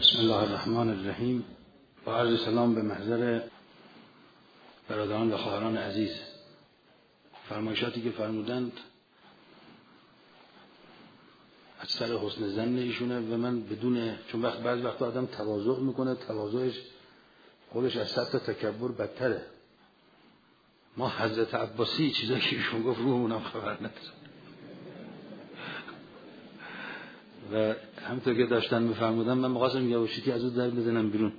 بسم الله الرحمن الرحیم. با عرض سلام به محضر برادران و خواهران عزیز. فرمایشاتی که فرمودند از سر حسن ظن ایشونه و من بدون، چون بعضی وقت آدم تواضع میکنه، تواضعش خودش از سطح تکبر بدتره. ما حضرت عباسی چیزایی که ایشون گفت روحمونم خبر نداره و همونطور که داشتن میفرمودن من می‌خواستم یواشکی از اون در بزنم بیرون.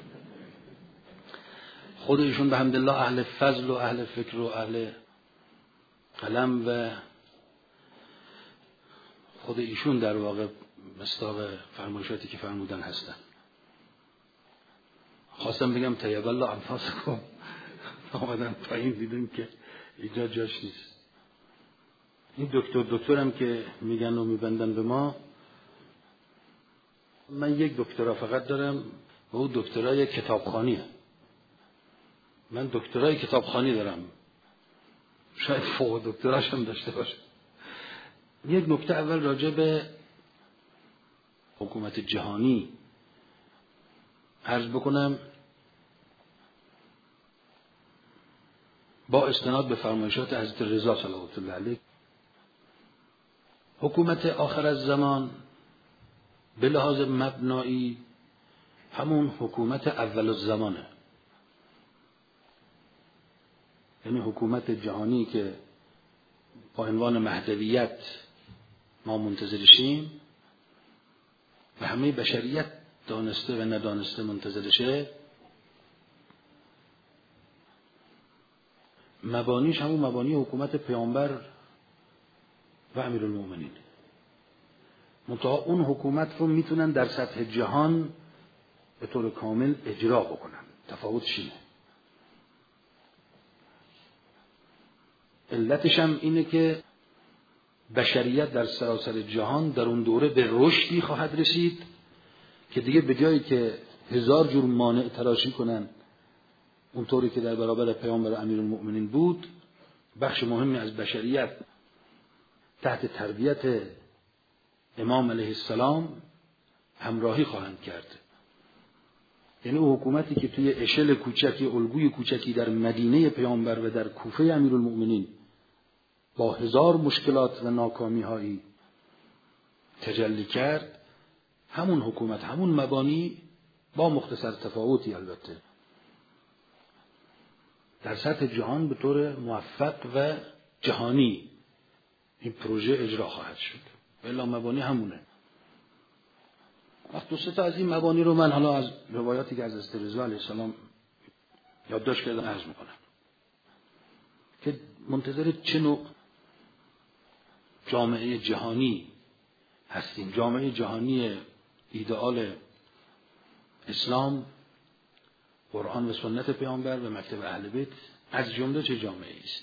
خود ایشون به حمدالله اهل فضل و اهل فکر و اهل قلم و خود ایشون در واقع مصداق فرمایشاتی که فرمودن هستن. خواستم بگم طیب الله انفاسکم، آمدم پایین دیدم که اینجا جاش نیست. این دکترم که میگن و میبندن به ما، من یک دکترا فقط دارم و اون دکترای کتابخوانیه. من دکترای کتابخوانی دارم، شاید فوق دکتراش هم داشته باشه. یک نکته اول راجع به حکومت جهانی عرض بکنم با استناد به فرمایشات حضرت رضا صلوات الله علیه. حکومت آخر الزمان به لحاظ مبنایی همون حکومت اول الزمانه، یعنی حکومت جهانی که با عنوان مهدویت ما منتظرشیم و همه بشریت دانسته و ندانسته منتظرشه. مبانیش همون مبانی حکومت پیامبر و امیرالمومنین، منتها اون حکومت رو میتونن در سطح جهان به طور کامل اجرا بکنن. تفاوتش اینه. علتش هم اینه که بشریت در سراسر جهان در اون دوره به رشدی خواهد رسید که دیگه به جایی که 1000 جور مانع تراشی کنن اونطوری که در برابر پیامبر امیرالمومنین بود، بخش مهمی از بشریت تحت تربیت امام علیه السلام همراهی خواهند کرد. یعنی اون حکومتی که توی اشل کوچکی، الگوی کوچکی در مدینه پیامبر و در کوفه امیرالمومنین با 1000 مشکلات و ناکامی هایی تجلی کرد، همون حکومت، همون مبانی با مختصر تفاوتی البته در سطح جهان به طور موفق و جهانی این پروژه اجرا خواهد شد. الا مبانی همونه. وقت دو سه تا از این مبانی رو من حالا از روایاتی که از حضرت رضا علیه السلام یادداشت کردم عرض میکنم که منتظر چه نوع جامعه جهانی هستیم. جامعه جهانی ایدئال اسلام، قرآن و سنت پیامبر و مکتب اهل بیت از جمله چه جامعه است؟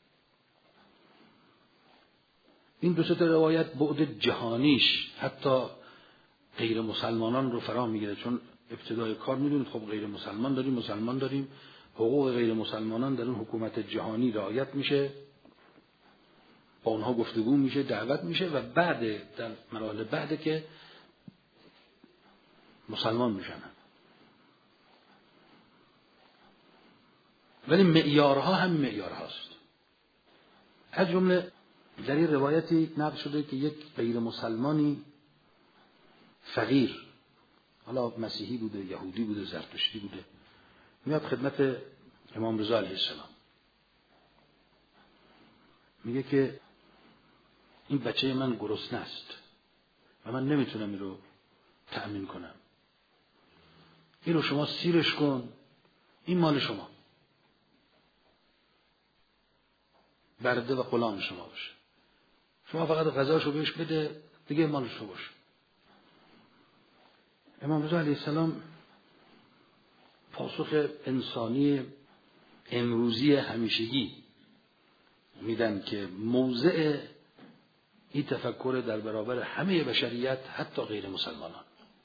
این دو سه تا روایت بعد جهانیش حتی غیر مسلمانان رو فرا میگیره، چون ابتدای کار میدونید خب غیر مسلمان داریم، مسلمان داریم، حقوق غیر مسلمانان در اون حکومت جهانی رعایت میشه، با اونها گفتگو میشه، دعوت میشه و بعد در مراحل بعد که مسلمان میشن. ولی معیارها هم معیارهاست. از جمله در این روایتی نقل شده که یک غیر مسلمانی فقیر، حالا مسیحی بوده، یهودی بوده، زرتشتی بوده، میاد خدمت امام رضا علیه السلام، میگه که این بچه من گرسنه است و من نمیتونم این رو تأمین کنم، این رو شما سیرش کن، این مال شما، برده و غلام شما باشه، شما فقط غذاشو بهش بده، دیگه مال شما باشه. امام رضا علیه السلام پاسخ انسانی امروزی همیشگی میدن که موضع این تفکر در برابر همه بشریت، حتی غیر مسلمانان.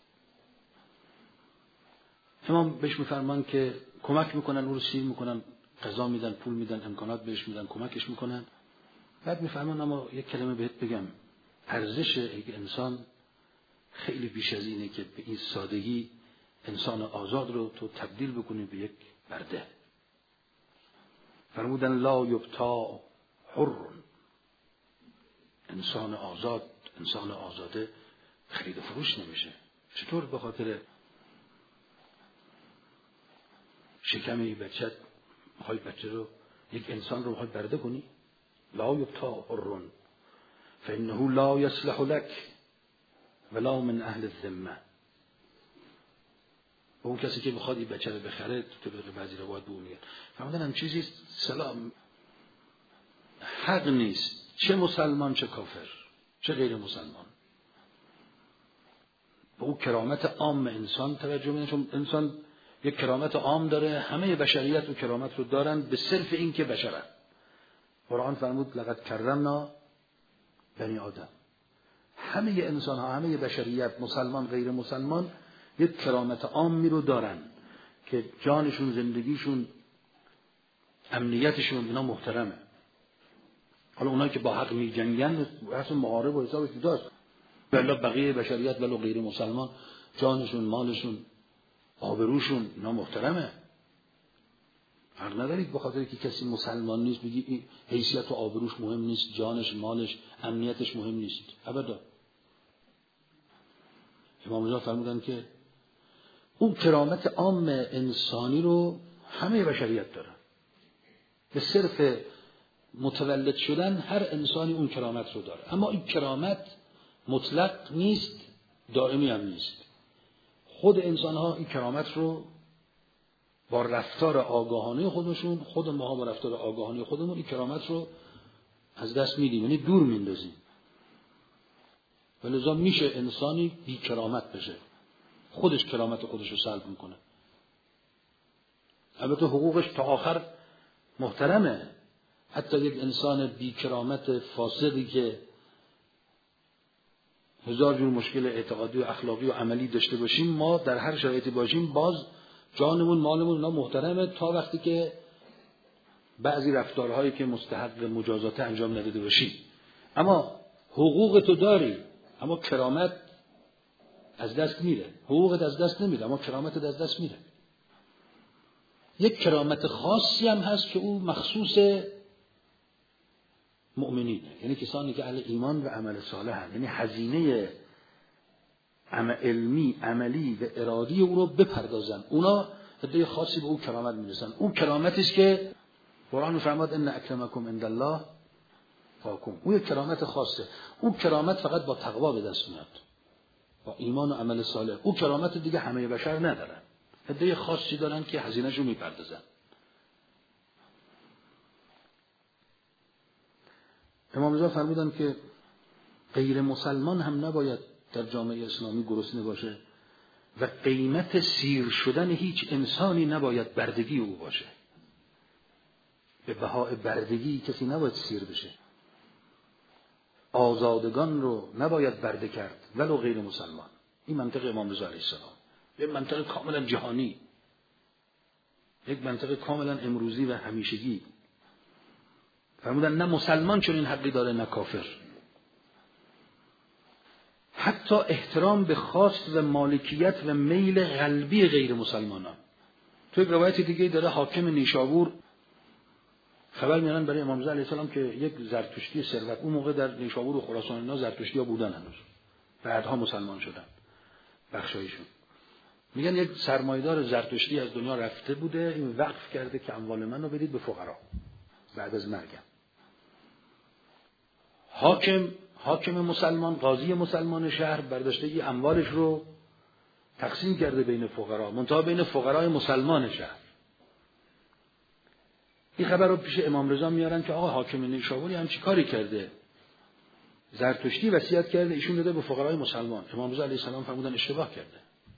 امام بهش میفرمان که کمک میکنن، او رو سیر میکنن، غذا میدن، پول میدن، امکانات بهش میدن، کمکش میکنن. بعد میفرمان اما یک کلمه بهت بگم، ارزش یک انسان خیلی بیش از اینه که به این سادگی انسان آزاد رو تو تبدیل بکنی به یک برده. فرمودن لا یبتاع حر، انسان آزاده خرید و فروش نمیشه. چطور به خاطر شکم یک بچه میخوای بچه رو، یک انسان رو میخوای برده کنی؟ لا یبتاع حر فانه لا یصلح لک ولا من اهل الذمه. اون کسی که میخواد این بچه رو بخره تو بعضی روایات به اون میگن فرمودن هم چیزی سلام حق نیست، چه مسلمان چه کافر چه غیر مسلمان. به اون کرامت عام انسان توجه می‌کنه، چون انسان یک کرامت عام داره، همه بشریت و کرامت رو دارن به صرف این که بشرن. قرآن فرمود لقد کرمنا بنی آدم. همه انسان ها، همه بشریت، مسلمان غیر مسلمان، یک کرامت عامی رو دارن که جانشون، زندگیشون، امنیتشون اینا محترمه. حالا اونایی که با حق می جنگن اصلا معارض و حسابش جداست، ولی بقیه بشریت ولو غیر مسلمان جانشون، مالشون، آبروشون اینا محترمه. حق ندارید به خاطر که کسی مسلمان نیست بگی حیثیت و آبروش مهم نیست، جانش، مالش، امنیتش مهم نیست. ابدا. امام رضا فرمودن که اون کرامت عام انسانی رو همه بشریت دارن. به صرف متولد شدن هر انسانی اون کرامت رو داره، اما این کرامت مطلق نیست، دائمی هم نیست. خود انسان ها این کرامت رو با رفتار آگاهانه خودشون، خود ما با رفتار آگاهانه خودمون این کرامت رو از دست میدیم، یعنی دور میندازیم. ولذا میشه انسانی بی کرامت بشه، خودش کرامت خودش رو سلب میکنه. البته حقوقش تا آخر محترمه. حتی یک انسان بی کرامت فاسدی که هزار جور مشکل اعتقادی و اخلاقی و عملی داشته باشیم، ما در هر شرایطی باشیم باز جانمون، مالمون اینا محترمه، تا وقتی که بعضی رفتارهایی که مستحق مجازات انجام نداده باشی. اما حقوق تو داری، اما کرامت از دست میره. حقوقت از دست نمیره اما کرامتت از دست میره. یک کرامت خاصی هم هست که او مخصوص مؤمنینه، یعنی کسانی که اهل ایمان و عمل صالح هستند، یعنی هزینه علمی، عملی و ارادی او رو بپردازن. اونا عده خاصی به او کرامت میرسن. او کرامتی است که قرآن فرمود ان اکرمکم عند الله اتقاکم. او یک کرامت خاصه. او کرامت فقط با تقوا به دست میاد، با ایمان و عمل صالح. او کرامت دیگه همه بشر ندارن، عده خاصی دارن که هزینه‌شو میپردازن. امام رضا فرمودن که غیر مسلمان هم نباید در جامعه اسلامی گرسنه باشه و قیمت سیر شدن هیچ انسانی نباید بردگی او باشه. به بهای بردگی کسی نباید سیر بشه. آزادگان رو نباید برده کرد ولو غیر مسلمان. این منطق امام رضا علیه السلام، یک منطق کاملا جهانی، یک منطق کاملا امروزی و همیشگی. فرمودن نه مسلمان چون این حقی داره نه کافر. حتی احترام به خواست و مالکیت و میل قلبی غیر مسلمانان. تو یک روایت دیگه داره حاکم نیشابور خبر میارن برای امام رضا علیه السلام که یک زرتشتی ثروت، اون موقع در نیشابور و خراسان اینا زرتشتی‌ها بودن، هنوز بعدها مسلمان شدن بخشایشون. میگن یک سرمایه‌دار زرتشتی از دنیا رفته بوده، این وقف کرده که اموال منو بدید به فقرا بعد از مرگم. حاکم مسلمان، قاضی مسلمان شهر برداشته این اموالش رو تقسیم کرده بین فقرا، منتها بین فقرای مسلمان شهر. این خبر رو پیش امام رضا میارن که آقا حاکم نیشابوری هم چی کاری کرده؟ زرتشتی وصیت کرده، ایشون داده به فقرای مسلمان. امام رضا علیه السلام فرمودن اشتباه کرده.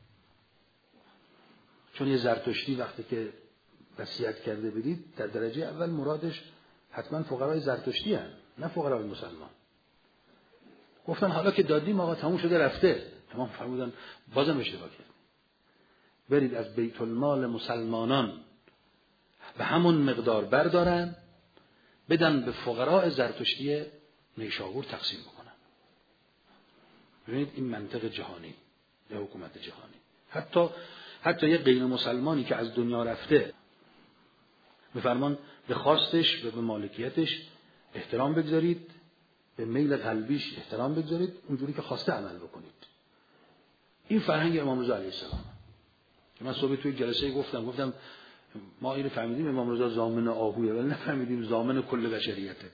چون یه زرتشتی وقتی که وصیت کرده بدید، در درجه اول مرادش حتما فقرای زرتشتی هستند، نه فقرای مسلمان. گفتن حالا که دادیم آقا تموم شده رفته. امام فرمودن بازم اشتباه کرد. برید از بیت المال مسلمانان به همون مقدار بردارن، بدن به فقراء زرتشتی نیشابور تقسیم بکنن. ببینید این منطق جهانی یا حکومت جهانی. حتی یه غیر مسلمانی که از دنیا رفته میفرمان به خواستش و به مالکیتش احترام بگذارید، به میل قلبیش احترام بگذارید، اونجوری که خواسته عمل بکنید. این فرهنگ امام رضا علیه السلام. من صبح توی جلسه گفتم ما اینو فهمیدیم امام رضا ضامن آهویه، ولی نفهمیدیم ضامن کل بشریته،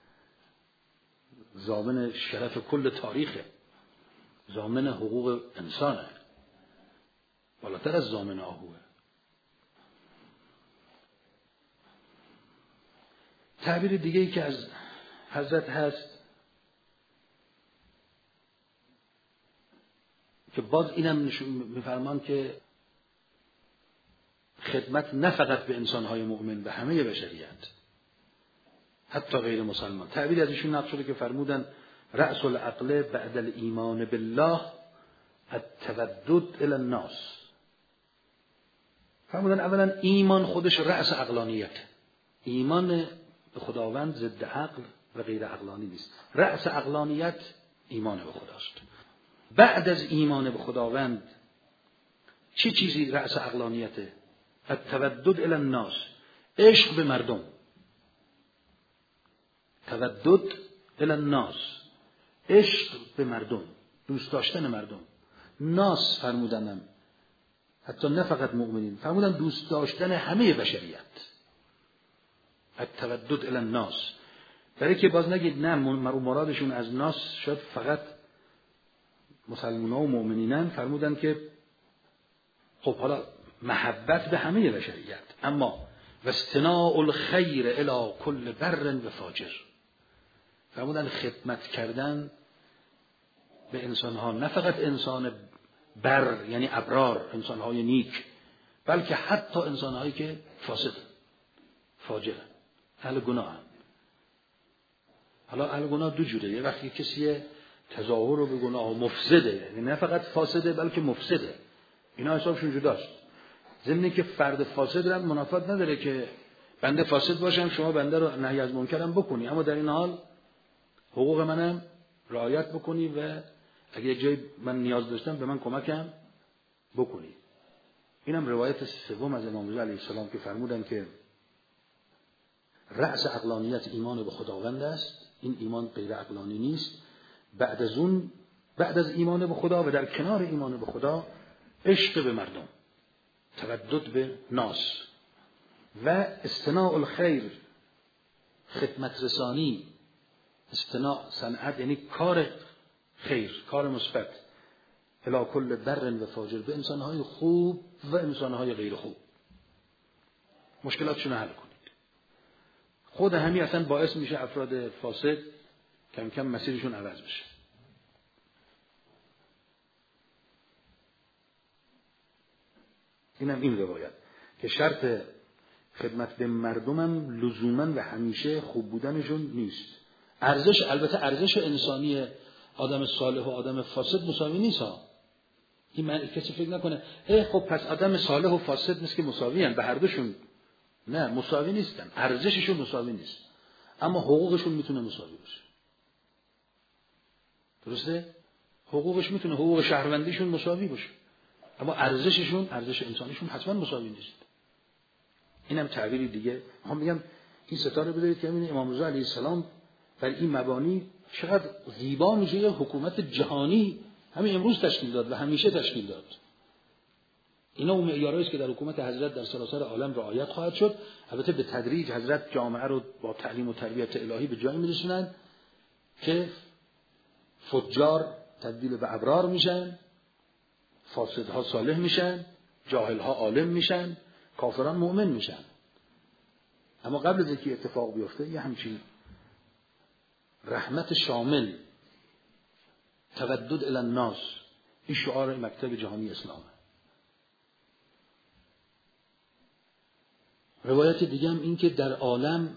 ضامن شرف کل تاریخه، ضامن حقوق انسانه، بالاتر از ضامن آهوه. تعبیر دیگه ای که از حضرت هست که باز اینم میفرمان که خدمت نه فقط به انسانهای مؤمن، به همه بشریت، حتی غیر مسلمان. تعبیری از ایشون نقل شده که فرمودن رأس العقل بعد الایمان بالله التودد الی الناس. فرمودن اولا ایمان خودش رأس عقلانیت، ایمان به خداوند ضد عقل و غیر عقلانی نیست. رأس عقلانیت ایمان به خداست. بعد از ایمان به خداوند چه چیزی رأس عقلانیته؟ التودد الی الناس، عشق به مردم. تودد الی الناس، عشق به مردم، دوست داشتن مردم. ناس فرمودنم حتی نه فقط مؤمنین، فرمودن دوست داشتن همه بشریت. التودد الی الناس، برای که باز نگید نه مرادشون از ناس شاید فقط مسلمان‌ها و مؤمنینن. فرمودن که خب حالا محبت به همه بشریت، اما واستناء الخیر الی کل بر و فاجر. فرمودن خدمت کردن به انسان‌ها، نه فقط انسان بر یعنی ابرار، انسان‌های نیک، بلکه حتی انسان‌هایی که فاسد، فاجر، اهل گناه. حالا اهل گناه دو جوره، یه وقتی کسی تظاهر رو به گناه مفسده، یعنی نه فقط فاسده بلکه مفسده، اینا حسابشون جداست. ضمن که فرد فاسد هم منافات نداره که بنده فاسد باشم شما بنده رو نهی از منکرم بکنی، اما در این حال حقوق منم رعایت بکنی و اگه یک جایی من نیاز داشتم به من کمکم بکنی. اینم روایت سوم از امام رضا علیه السلام که فرمودن که رأس عقلانیت ایمان به خداوند است. این ایمان غیر عقلانی نیست. بعد از ایمان به خدا و در کنار ایمان به خدا عشق به مردم، تودد به ناس و استناء الخیر، خدمت رسانی. استناء صنعت یعنی کار خیر، کار مثبت، الی کل بر و فاجر، به انسانهای خوب و انسانهای غیر خوب. مشکلاتشون رو حل کنید. خود همین اصلا باعث میشه افراد فاسد کم کم مسیرشون عوض بشه. اینم این روایت که شرط خدمت به مردمم لزوما و همیشه خوب بودنشون نیست. ارزش، البته ارزش انسانی آدم صالح و آدم فاسد مساوی نیست ها. این من کسی فکر نکنه خب پس آدم صالح و فاسد نیست که مساوی هستند، به هر دوشون نه مساوی نیستن، ارزششون مساوی نیست، اما حقوقشون میتونه مساوی باشه. درسته؟ حقوقش میتونه، حقوق شهروندیشون مساوی باشه، اما ارزششون، ارزش انسانیشون حتما مساوی نیست. اینم تعبیری دیگه. میخوام بگم این ستاره بذارید که ببینید امام رضا علیه السلام بر این مبانی چقدر زیبا میشه یه حکومت جهانی همین امروز تشکیل داد و همیشه تشکیل داد. اینا اون معیارهایی است که در حکومت حضرت در سراسر عالم رعایت خواهد شد. البته به تدریج حضرت جامعه رو با تعلیم و تربیت الهی به جایی میرسونن که فجار تبدیل به ابرار میشن، فاسدها صالح میشن، جاهلها عالم میشن، کافران مؤمن میشن. اما قبل از اینکه اتفاق بیفته یه همچین رحمت شامل، تودد الی الناس، این شعار مکتب جهانی اسلامه. روایت دیگه هم این که در عالم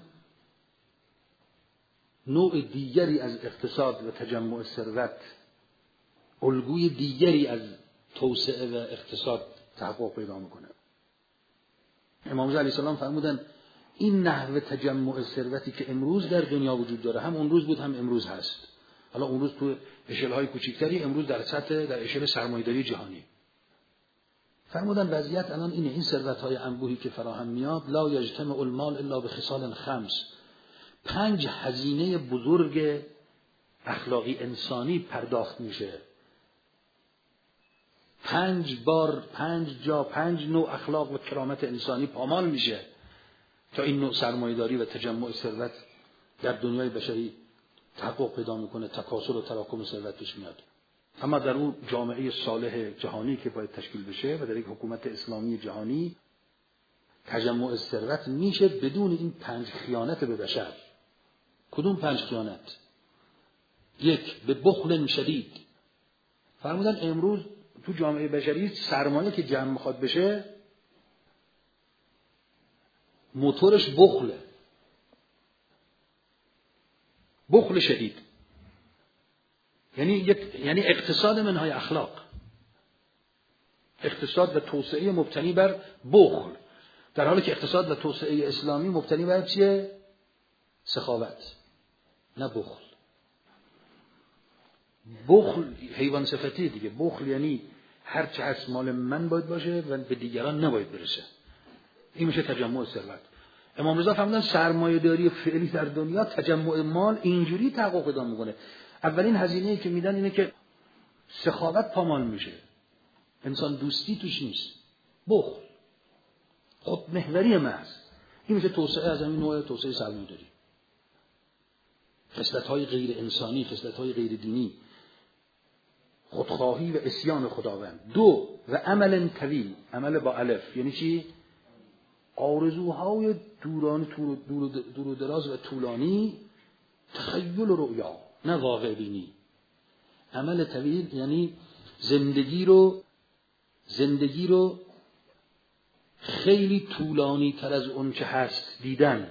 نوع دیگری از اقتصاد و تجمع ثروت، الگوی دیگری از توسعه و اقتصاد تحقق پیدا میکنه. امام رضا علیه السلام فرمودن این نحو تجمع ثروتی که امروز در دنیا وجود داره هم اون روز بود هم امروز هست. حالا اون روز تو اشل‌های کوچیکتری، امروز در اشل سرمایه‌داری جهانی. فرمودن وضعیت الان اینه، این ثروت‌های انبوهی که فراهم میاد لا یجتمع المال الا بخصال خمس، 5 هزینه بزرگ اخلاقی انسانی پرداخت میشه. 5 بار 5 جا 5 نوع اخلاق و کرامت انسانی پامال میشه تا این نوع سرمایه‌داری و تجمع ثروت در دنیای بشری تحقق پیدا میکنه، تکاثر و تراکم ثروت پیش میاد. اما در اون جامعه صالح جهانی که باید تشکیل بشه و در یک حکومت اسلامی جهانی، تجمع ثروت میشه بدون این 5 خیانت به بشر. کدوم 5 خیانت؟ 1 به بخل شدید. فرمودن امروز تو جامعه بشری سرمایه که جمع میخواد بشه موتورش بخله. بخل شدید یعنی اقتصاد منهای اخلاق، اقتصاد و توسعه مبتنی بر بخل، در حالی که اقتصاد و توسعه اسلامی مبتنی بر چیه؟ سخاوت، نه بخل. بخل حیوان صفتی دیگه. بخل یعنی هر چه هست مال من باید باشه و به دیگران نباید برسه. این میشه تجمع ثروت. امام رضا فرمودن سرمایه داری فعلی در دنیا، تجمع مال اینجوری تحقق پیدا میکنه. اولین هزینه‌ای که میدن اینه که سخاوت پامال میشه، انسان دوستی توش نیست، بخل، خود محوری محض. این میشه توسعه از همین نوع توسعه سرمایه داری. خصلت‌های غیر انسانی، خصلت‌های غیر دینی، خودخواهی و عصیان خداوند. 2 و عمل طویل، عمل با الف یعنی چی؟ آرزوهای دور و دراز و طولانی، تخیل و رؤیا، نه واقع بینی. عمل طویل یعنی زندگی رو خیلی طولانی تر از اون چه هست دیدن.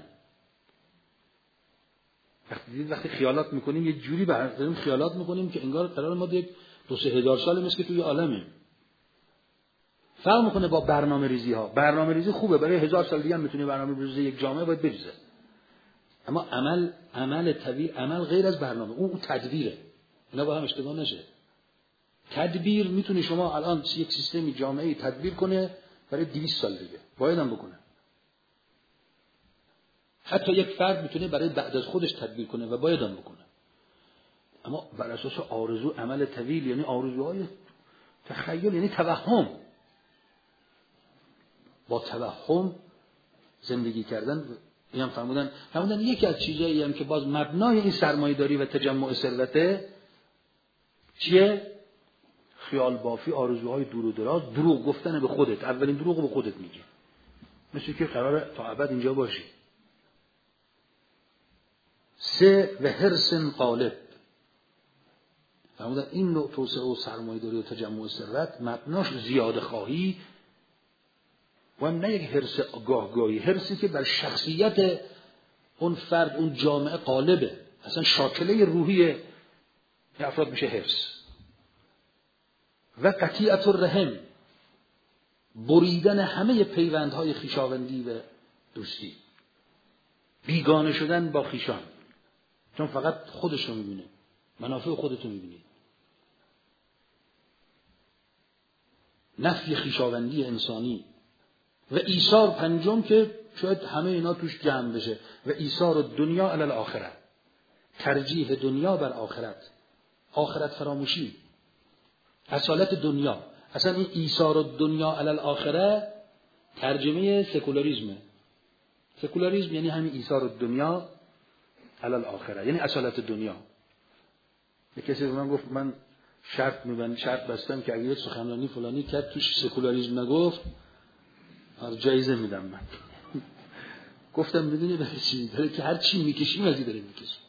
وقتی خیالات میکنیم یه جوری داریم خیالات میکنیم که انگار قرار ما 2-3 هزار سال مثل که توی عالمیم. فرق میکنه با برنامه ریزی ها. برنامه ریزی خوبه، برای 1000 سال دیگه هم میتونی برنامه ریزی یک جامعه باید بریزه. اما عمل طبیعی، عمل غیر از برنامه، اون تدبیره. اینا با هم اشتباه نشه. تدبیر میتونه شما الان یک سیستمی جامعه‌ای تدبیر کنه برای 200 سال دیگه، باید هم بکنه. حتی یک فرد میتونه برای بعد از خودش تدبیر کنه و باید هم بکنه. اما بر اساس آرزو، عمل طویل یعنی آرزوهای تخیل، یعنی توهم. با توهم زندگی کردن. این هم فرمودن یکی از چیزایی هم که باز مبنای این سرمایه‌داری و تجمع ثروته چیه؟ خیال بافی، آرزوهای دور و دراز، دروغ گفتن به خودت. اولین دروغ به خودت میگی، مثل که قراره تا ابد اینجا باشی. 3 و حرص غالب. فرمودن این نوع توسعه و سرمایه‌داری و تجمع ثروت مبناش زیاده خواهی و نه یک حرص گاهگاهی، حرصی که بر شخصیت اون فرد، اون جامعه غالبه. اصلا شاکله روحی افراد میشه حرص. و قطیعت الرحم، بریدن همه پیوندهای خویشاوندی و دوستی، بیگانه شدن با خویشان، چون فقط خودشو میبینه، منافع خودتو میبینی. نفی خویشاوندی انسانی. و ایثار 5 که شاید همه اینا توش جمع بشه، و ایثار دنیا علی الاخره، ترجیح دنیا بر آخرت، آخرت فراموشی، اصالت دنیا. اصلا این ایثار دنیا علی الاخره ترجمه سکولاریسمه. سکولاریسم یعنی همین ایثار دنیا علی الاخره، یعنی اصالت دنیا. یک کسی به من گفت من شرط بستم که اگه سخنرانی فلانی کرد توش سکولاریسم نگفت جایزه میدم من. گفتم میدونی برای چی؟ برای که هر چی میکشیم ازی داریم میکشیم.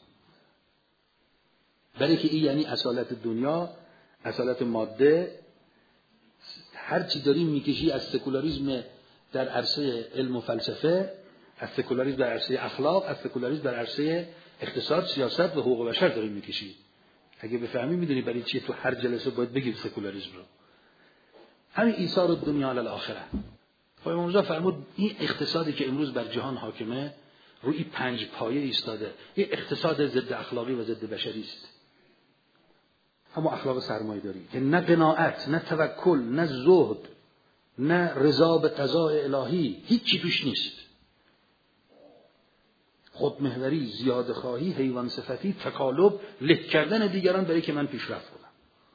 برای که این یعنی اصالت دنیا، اصالت ماده. هر چی داریم میکشی از سکولاریسم در عرصه علم و فلسفه، از سکولاریسم در عرصه اخلاق، از سکولاریسم در عرصه اقتصاد، سیاست و حقوق بشر داریم میکشی. اگه بفهمی میدونی برای چی تو هر جلسه باید بگی سکولاریسم رو. همین ایثار دنیا علی الاخره. امام رضا فرمود این اقتصادی که امروز بر جهان حاکمه روی 5 پایه ایستاده. این اقتصاد ضد اخلاقی و ضد بشری است. اما اخلاق سرمایه‌داری که نه قناعت، نه توکل، نه زهد، نه رضا به قضاء الهی، هیچی توش نیست. خودمحوری، زیاده خواهی، حیوان صفتی، تکالب، له کردن دیگران برای که من پیشرفت کنم.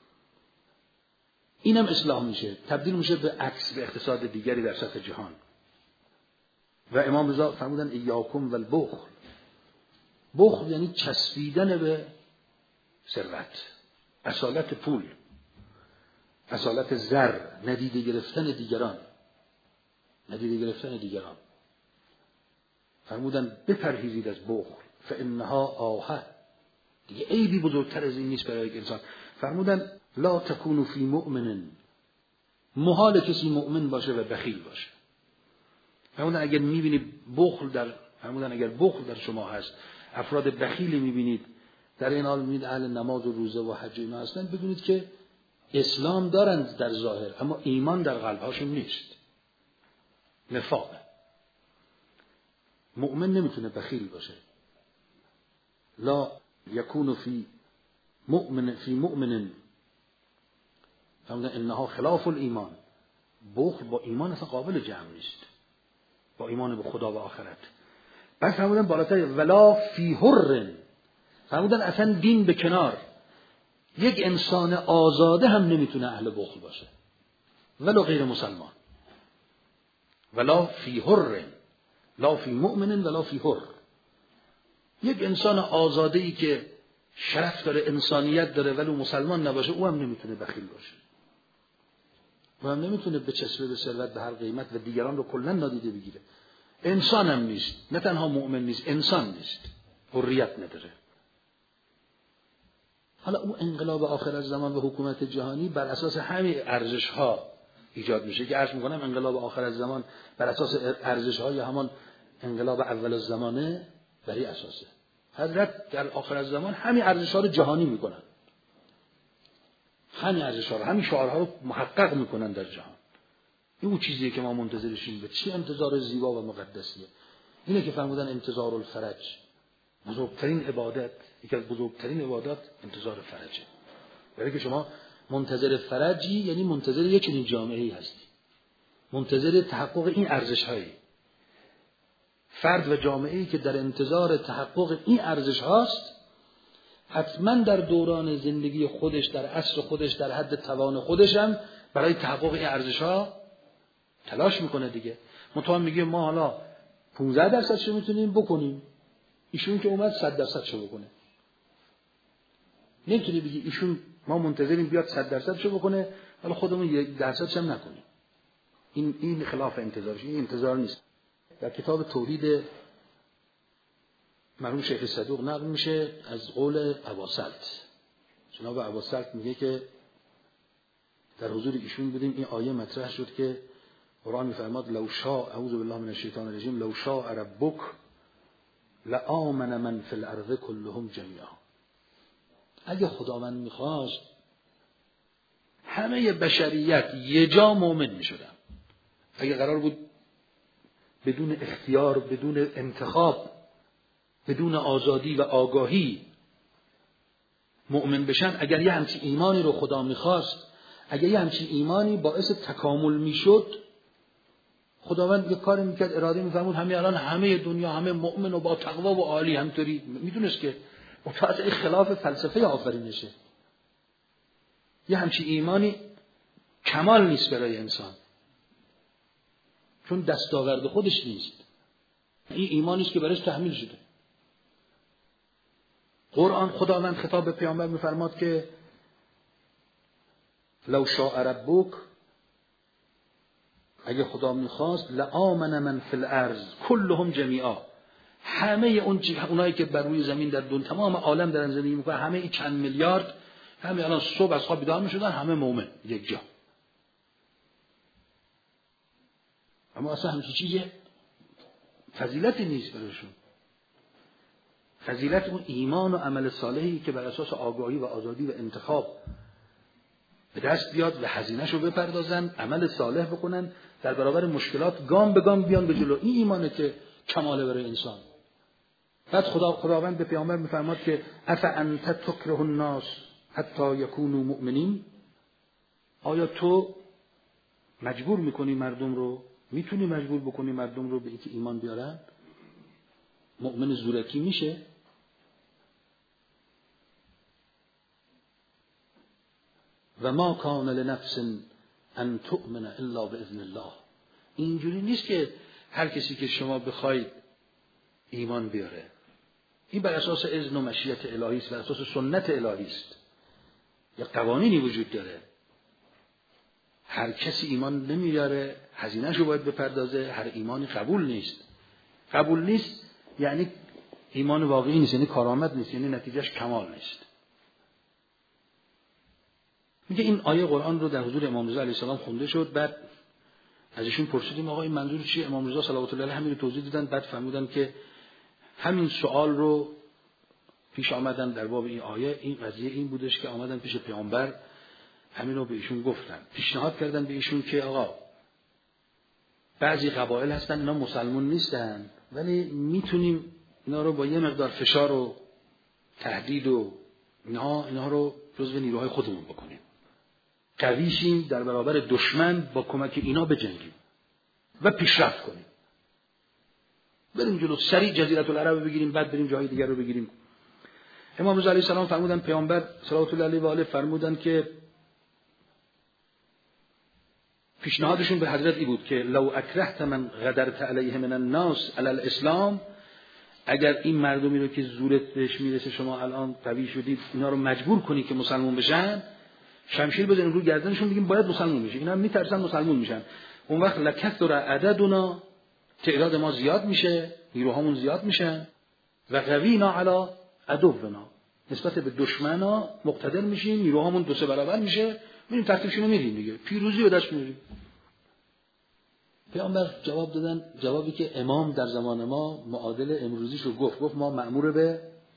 اینم اصلاح میشه، تبدیل میشه به عکس، به اقتصاد دیگری در سطح جهان. و امام رضا فرمودن ایاکم والبخل. بخل یعنی چسبیدن به ثروت، اصالت پول، اصالت زر، ندیده گرفتن دیگران، ندیده گرفتن دیگران. فرمودن بپرهیزید از بخل فانها آهه، دیگه عیبی بزرگتر از این نیست برای یک انسان. فرمودن لا تکونوا فی مؤمن، محال کسی مؤمن باشه و بخیل باشه. فرمودن اگر میبینید بخل در، فرمودن اگر بخل در شما هست، افراد بخیلی میبینید در این حال میبینید اهل نماز و روزه و حج اینا هستن، بدونید که اسلام دارند در ظاهر اما ایمان در قلبهاشون نیست، نفاقه. مؤمن نمیتونه بخیل باشه. لا یکون فی مؤمن فرمودن انها خلاف الایمان. بخل با ایمان اصلا قابل جمع نیست، با ایمان به خدا و آخرت. بعد فرمودن بالاتر ولا فی حر، فرمودن اصلا دین به کنار، یک انسان آزاده هم نمیتونه اهل بخل باشه ولو غیر مسلمان. ولا فی حر، لا فی مؤمن ولا فی حر. یک انسان آزاده ای که شرف داره، انسانیت داره ولو مسلمان نباشه، او هم نمیتونه بخیل باشه، او هم نمیتونه بچسبه به ثروت به هر قیمت و دیگران رو کلا نادیده بگیره. انسان هم نیست، نه تنها مؤمن نیست، انسان نیست، حریت نداره. حالا اون انقلاب آخر الزمان و حکومت جهانی بر اساس همین ارزش ها ایجاد میشه که عرض میکنم انقلاب آخر الزمان بر اساس ارزش های همان انقلاب اول الزمانه بر اساسه. حضرت در آخر الزمان همین ارزش ها رو جهانی میکنن، همین ارزش ها رو، همین شعارها رو محقق میکنن در جهان. این اون چیزیه که ما منتظرشیم. به چی انتظار زیبا و مقدسیه؟ اینه که فرمودن انتظار الفرج، بزرگترین عبادت، یکی از بزرگترین عبادات انتظار فرجه. برای که شما منتظر فرجی یعنی منتظر یک چنین جامعه‌ای هستی، منتظر تحقق این ارزش‌هایی. فرد و جامعه‌ای که در انتظار تحقق این ارزش هاست، حتما در دوران زندگی خودش، در عصر خودش، در حد توان خودش هم برای تحقق این ارزش ها تلاش میکنه دیگه. مطمئن میگه ما حالا 15% شو میتونیم بکنیم، ایشون که اومد 100% شو بکنه. نمیتونی بگی ایشون ما منتظریم بیاد 100% شو بکنه حالا خودمون 1% هم نکنیم. این خلاف انتظارش، این انتظار نیست. در کتاب توحید مرحوم شیخ صدوق نقل میشه از قول اباسلط. جناب اباسلط میگه که در حضور ایشون بودیم، این آیه مطرح شد که قرآن میفرماد لو شاء، اعوذ بالله من الشیطان الرجیم، لو شاء ربک لآمن من فی الارض كلهم جمیعا. اگه خداوند میخواست همه بشریت یه جا مؤمن میشدن. اگه قرار بود بدون اختیار، بدون انتخاب، بدون آزادی و آگاهی مؤمن بشن، اگر یه همچین ایمانی رو خدا میخواست، اگر یه همچین ایمانی باعث تکامل میشد، خداوند یه کاری میکرد، اراده میفرمود همه الان همه دنیا همه مؤمن و با تقوا و عالی، همطوری میدونست که متأسف خلاف فلسفه آفرینشه. یه همچین ایمانی کمال نیست برای انسان، چون دستاورد خودش نیست. این ایمانی است که برایش تحمیل شده. قرآن خداوند خطاب به پیامبر میفرماد که لو شاء ربک، اگه خدا میخواست لآمن من فی الارض کلهم جمیعا، همه اونایی که بر روی زمین در دنیا تمام عالم دارن زندگی میکنن، همه این چند میلیارد، همه الان صبح از خواب بیدار میشدن همه مؤمن یک جا. اما اصلا همچین چیزی فضیلتی نیست برایشون. فضیلت اون ایمان و عمل صالحی که بر اساس آگاهی و آزادی و انتخاب به دست بیاد و هزینه‌شو بپردازن، عمل صالح بکنن، در برابر مشکلات گام به گام بیان به جلو. این ایمانه که کماله برای انسان. بعد خداوند به پیامبر میفرماد که افانت تکره الناس، حتی یکونوا مؤمنین. آیا تو مجبور میکنی مردم رو، میتونی مجبور بکنی مردم رو به اینکه ایمان بیارن؟ مؤمن زورکی میشه؟ و ما کان لنفس ان تؤمن الا باذن الله. اینجوری نیست که هر کسی که شما بخواید ایمان بیاره. این بر اساس اذن و مشیت الهی است، بر اساس سنت الهی است. یک قوانینی وجود داره. هر کسی ایمان نمیاره، هزینه‌شو باید بپردازه. هر ایمانی قبول نیست. قبول نیست یعنی ایمان واقعی نیست، یعنی کارآمد نیست، یعنی نتیجهش کمال نیست. میگه این آیه قرآن رو در حضور امام رضا علیه السلام خونده شد. بعد از ایشون پرسیدیم آقا این منظور چیه؟ امام رضا صلوات الله علیه همین رو توضیح دادن. بعد فهمیدن که همین سوال رو پیش آمدن در باب این آیه. این قضیه این بودش که آمدن پیش پیامبر، همین رو به ایشون گفتن، پیشنهاد کردن به ایشون که آقا بعضی قبایل هستن اینا مسلمون نیستن، ولی میتونیم اینا رو با یه مقدار فشار و تهدید و اینا رو جزو نیروهای خودمون بکنیم، قوی شیم در برابر دشمن، با کمک اینا بجنگیم و پیشرفت کنیم، بریم جلو، سریع جزیره العرب بگیریم، بعد بریم جاهای دیگر رو بگیریم. امام رضا علیه السلام فرمودن، پیامبر صلوات الله علیه و آله فرمودن که پیشنهادشون به حضرت ای بود که لو اکرهت من غدرت علیه من الناس علی الاسلام، اگر این مردمی رو که زورت بهش میرسه شما الان قوی شدید اینا رو مجبور کنی که مسلمان بشن، شمشیر بزنیم روی گردنشون بگیم باید مسلمان بشه، اینا هم میترسن مسلمان میشن، اون وقت لکثر عددنا، تعداد ما زیاد میشه، نیروهامون زیاد میشن، و قوینا علی عدونا، نسبت به دشمنا مقتدر میشیم، نیروهامون 2-3 برابر میشه، میریم تکلیفشون رو میدیم دیگه، پیروزی به دست میاریم. پیامبر جواب دادن، جوابی که امام در زمان ما معادل امروزیش رو گفت ما مأمور به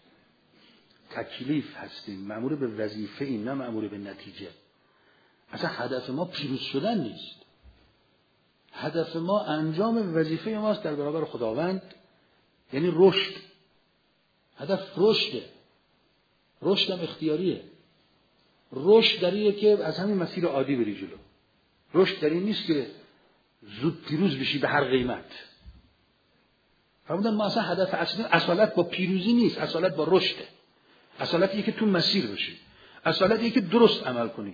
تکلیف هستیم، مأمور به وظیفه ایم، نه مأمور به نتیجه. اصلا هدف ما پیروز شدن نیست، هدف ما انجام وظیفه ماست در برابر خداوند، یعنی رشد. هدف رشده، رشد هم اختیاریه. رشد دریه که از همین مسیر عادی بری جلو. رشد دری نیست که زود پیروز بشی به هر قیمت. فرمودن ما اصلا هدف اصلی اصالت با پیروزی نیست، اصالت با رشده. اصالتیه که تو مسیر بشی، اصالتیه که درست عمل کنی.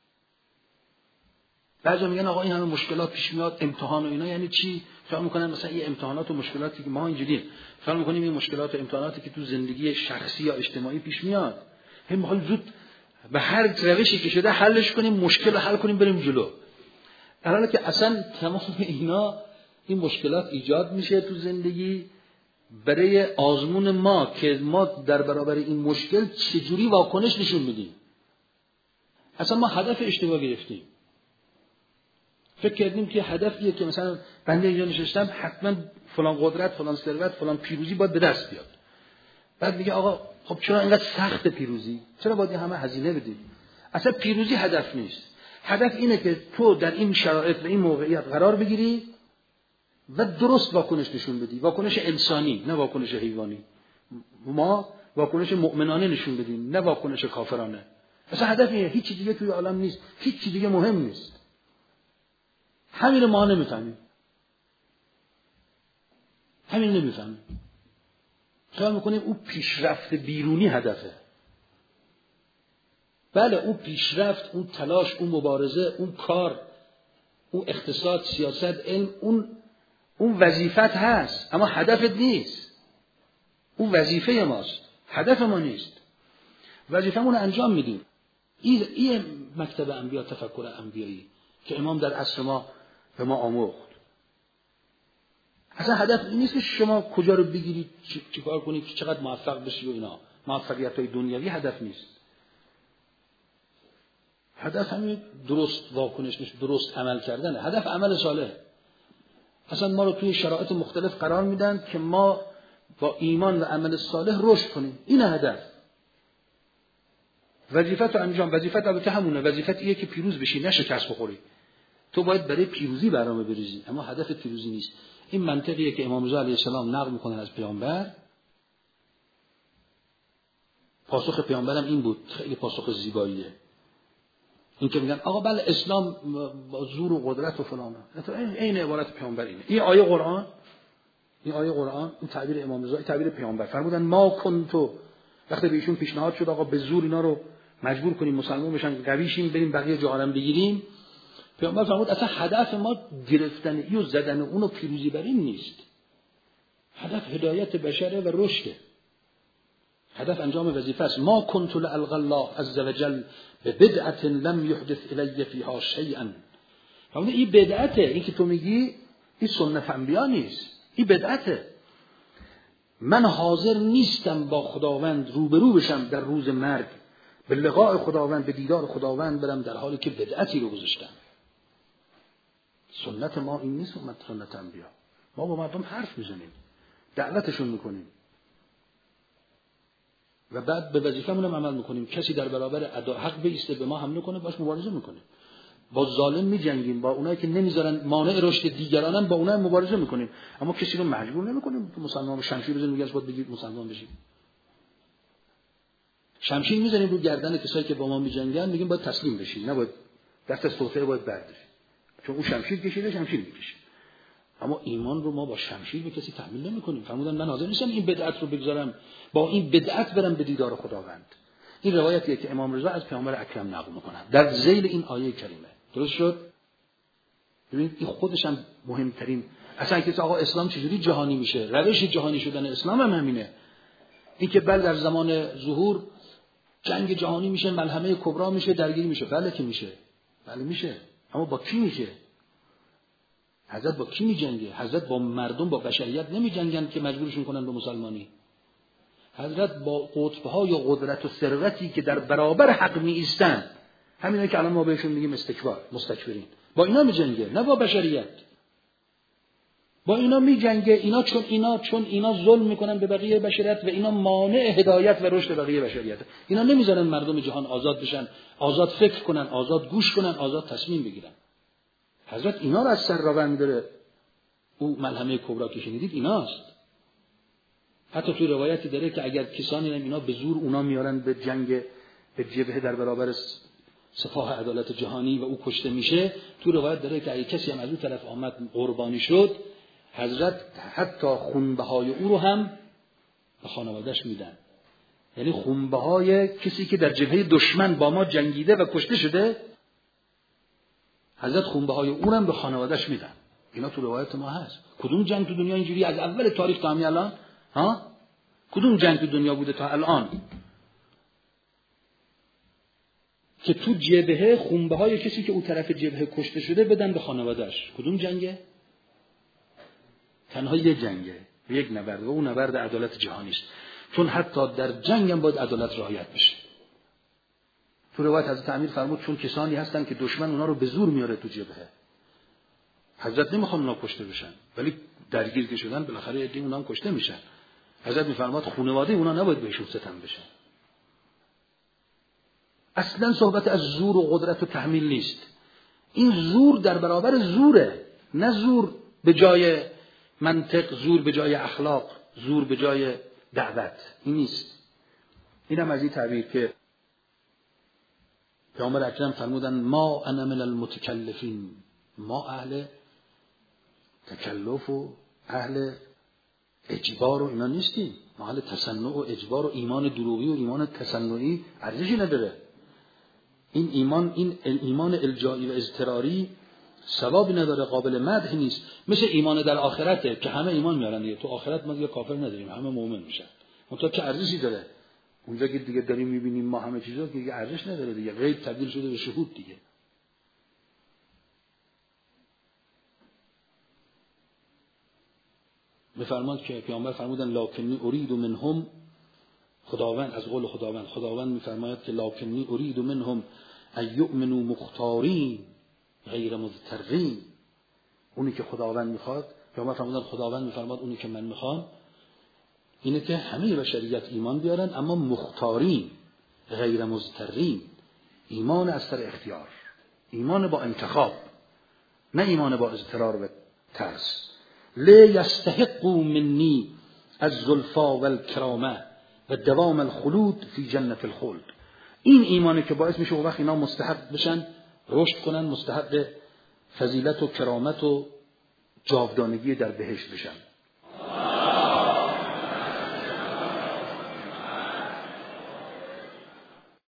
بعضی میگن آقا این همه مشکلات پیش میاد، امتحان و اینا یعنی چی؟ فکر میکنن مثلا این امتحانات و مشکلاتی که ما اینجوریه، فکر میکنیم این مشکلات و امتحاناتی که تو زندگی شخصی یا اجتماعی پیش میاد، هم میخوایم زود به هر روشی که شده حلش کنیم، مشکل رو حل کنیم بریم جلو. در حالی که اصلا تمام اینا، این مشکلات ایجاد میشه تو زندگی برای آزمون ما که ما در برابر این مشکل چجوری واکنش نشون میدیم. اصلا ما هدف اشتباه گرفتیم، فکر کردیم که هدفیه که مثلا بنده اینجا نشستم حتما فلان قدرت، فلان ثروت، فلان پیروزی باید به دست بیاد. بعد میگه آقا خب چرا اینقدر سخت پیروزی؟ چرا باید همه هزینه بدیم؟ اصلا پیروزی هدف نیست. هدف اینه که تو در این شرایط و این موقعیت قرار بگیری و درست واکنش نشون بدی، واکنش انسانی نه واکنش حیوانی. ما واکنش مؤمنانه نشون بدیم نه واکنش کافرانه. اصلا هدف اینه، هیچ چیز دیگه توی عالم نیست، هیچ چیز دیگه مهم نیست. همین ما نمیفهمیم، همین نمیفهمیم. خیال میکنیم او پیشرفت بیرونی هدفه. بله اون پیشرفت، اون تلاش، اون مبارزه، اون کار، اون اقتصاد، سیاست، علم، اون وظیفت هست، اما هدفت نیست. اون وظیفه ماست، هدف ما نیست. وظیفمون رو انجام میدیم. این مکتب انبیا، تفکر انبیایی که امام در عصر ما به ما آموخت. اصلا هدف این نیست که شما کجا رو بگیرید، چیکار کنید، چقدر موفق بشی و اینا. موفقیت‌های دنیوی هدف نیست. هدف همین درست واکنش نیست، درست عمل کردنه. هدف عمل صالح. اصلا ما رو توی شرایط مختلف قرار میدن که ما با ایمان و عمل صالح رشد کنیم. این هدف. وظیفت رو انجام، وظیفت البته همونه، وظیفت ایه که پیروز بشی، نه شکست بخوری. تو باید برای پیروزی برنامه بریزی، اما هدف پیروزی نیست. این منطقیه که امام رضا علیه السلام نقل میکنن از پیامبر. پاسخ پیامبرم این بود، خیلی پاسخ زیباییه. این که میگن آقا بله اسلام با زور و قدرت و فلان، این عبارت پیامبر اینه. این آیه قرآن، این تعبیر امام رضا، تعبیر پیامبر. فرمودن ما کنتو، وقتی به ایشون پیشنهاد شد آقا به زور اینا رو مجبور کنیم مسلمان بشن، قوی شیم، بریم بقیه جا عالم بگیریم، پیامبر فرمود اصلا هدف ما گرفتن این و زدن اون و پیروزی بر این نیست. هدف هدایت بشره و رشده. هدف انجام وظیفه است. ما کنت لألقى الله عز وجل ببدعة لم يحدث الی فیها شیئا. فرمود این بدعته، این که تو میگی این سنت انبیا نیست، این بدعته. من حاضر نیستم با خداوند روبرو بشم در روز مرگ، به لقاء خداوند، به دیدار خداوند برم در حالی که بدعتی رو گذاشتم. سنت ما این نیست، سنت انبیا. ما با مردم حرف میزنیم، دعوتشون میکنیم و بعد به وظیفه‌مون هم عمل میکنیم. کسی در برابر حق بیسته به ما حمله کنه، باش مبارزه میکنیم. با ظالم میجنگیم، با اونایی که نمیذارن مانع رشد دیگرانن، با اونها مبارزه میکنیم. اما کسی رو مجبور نمیکنیم که مسلمان شمشیر بزنیم میگه باید بگید مسلمان بشید. شمشیر میزنیم رو گردن کسایی که با ما میجنگن، میگیم باید تسلیم بشید، نباید دست از توطئه باید بردارید، چون اون شمشیر کشیده، شمشیر میکشه. اما ایمان رو ما با شمشیر به کسی تحمیل نمی‌کنیم. فرمودن من حاضر نیستم این بدعت رو بگذارم، با این بدعت برم به دیدار خداوند. این روایتیه که امام رضا از پیامبر اکرم نقل می‌کنن در ذیل این آیه کریمه. درست شد؟ ببینید این خودش هم مهمترین، اصلا کسی آقا اسلام چجوری جهانی میشه؟ روش جهانی شدن اسلام هم همینه. این که بل در زمان ظهور جنگ جهانی میشه، ملحمه کبرا میشه، درگیری میشه. بله که میشه. بله میشه. اما با کی میشه؟ حضرت با کی می‌جنگه؟ حضرت با مردم، با بشریت نمی‌جنگن که مجبورشون کنن به مسلمانی. حضرت با قطب‌ها یا قدرت و ثروتی که در برابر حق می‌ایستن، همینا که الان ما بهشون میگیم استکبار، مستکبرین، با اینا می‌جنگه، نه با بشریت. با اینا می‌جنگه، چون اینا ظلم می‌کنن به بقیه بشریت و اینا مانع هدایت و رشد بقیه بشریت. اینا نمی‌ذارن مردم جهان آزاد بشن، آزاد فکر کنن، آزاد گوش کنن، آزاد تصمیم بگیرن. حضرت اینا رو از سر راه برمی‌داره. او ملحمه کبرا که شنیدید ایناست. حتی توی روایتی داره که اگر کسانی اینا به زور اونا میارن به جنگ، به جبهه در برابر سپاه عدالت جهانی و او کشته میشه، توی روایت داره که اگه کسی هم از اون طرف آمد قربانی شد، حضرت حتی خونبهای او رو هم به خانواده‌اش میدن. یعنی خونبهای کسی که در جبهه دشمن با ما جنگیده و کشته شده، حضرت خونبهای او رو هم به خانواده‌اش میدن. اینا تو روایت ما هست. کدوم جنگ تو دنیا اینجوری از اول تاریخ تا همین الان؟ کدوم جنگ تو دنیا بوده تا الان که تو جبهه خونبهای کسی که اون طرف جبهه کشته شده بدن به خانواده‌اش؟ کدوم جنگه؟ تنها یک جنگه، یک نبرد، و اون نبرد عدالت جهانی است. چون حتی در جنگ هم باید عدالت رعایت بشه. تو روایت حضرت امیر فرمود چون کسانی هستن که دشمن اونا رو به زور میاره تو جبهه، حضرت نمیخوان اونا کشته بشن، ولی درگیر که شدن بالاخره عده اونا هم کشته میشن. حضرت میفرماد خانواده اونا نباید بهشون ستم بشه. اصلا صحبت از زور و قدرت و تحمیل نیست. این زور در برابر زوره، نه زور به جای منطق، زور به جای اخلاق، زور به جای دعوت. این نیست. اینم از این تعبیر که پیامبر اکرم فرمودن ما انا من المتکلفین، ما اهل تکلف و اهل اجبار و اینا نیستیم. ما اهل تصنع و اجبار و ایمان دروغی و ایمان تصنعی ارزشی نداره. این ایمان الجایی و اضطراری ثوابی نداره، قابل مدح نیست. مثل ایمان در آخرته که همه ایمان میارن دیگه. تو آخرت ما دیگه کافر نداریم، همه مؤمن میشن. منتها چه ارزشی داره؟ اونجا که دیگه داریم میبینیم ما همه چیزا که دیگه ارزش نداره دیگه، غیب تبدیل شده به شهود دیگه. میفرماد که پیامبر فرمودن لکنی ارید منهم، خداوند از قول خداوند میفرماید که لکنی ارید منهم ان یؤمنوا مختارین غیر مضطرین. اونی که خداوند میخواد، پیامبر فرمودن خداوند میفرماد اونی که من میخوام اینه که همه بشریت ایمان بیارن، اما مختارین غیر مضطرین، ایمان از سر اختیار، ایمان با انتخاب، نه ایمان با اضطرار و ترس. لا یستحقوا منی الزلفا والکرامه و دوام الخلود فی جنت الخلد. این ایمانه که باعث میشه وقت اینا مستحق بشن رشد کنن، مستحق فضیلت و کرامت و جاودانگی در بهشت بشن.